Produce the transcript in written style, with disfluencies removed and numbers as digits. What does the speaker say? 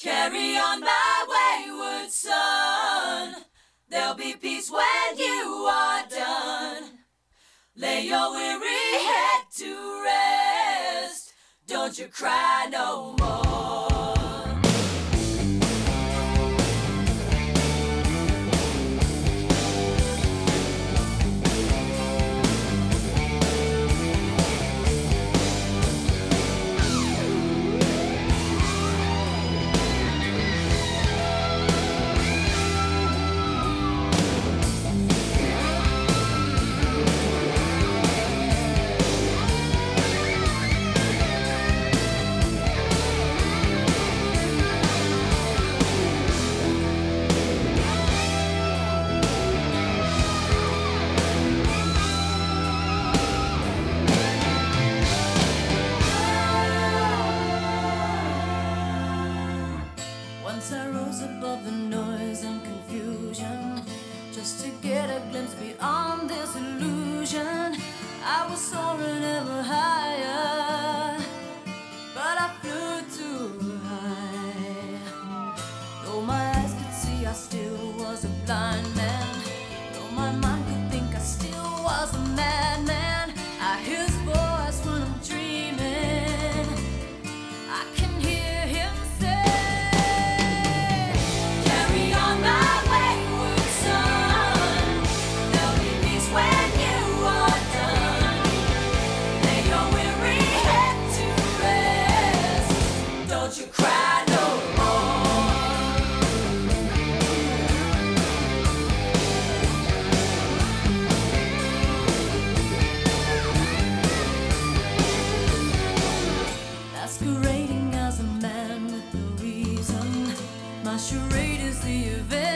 Carry on, my wayward son. There'll be peace when you are done. Lay your weary head to rest. Don't you cry no more. Once I rose above the noise and confusion, just to get a glimpse beyond this illusion. I was soaring ever higher, but I flew too high. Though my eyes could see, I still was a blind man. Though my mind could think, I still was a madman. I hear his voice when I'm dreaming. I can hear him say, you cry no more. Masquerading as a man with no reason, my charade is the event.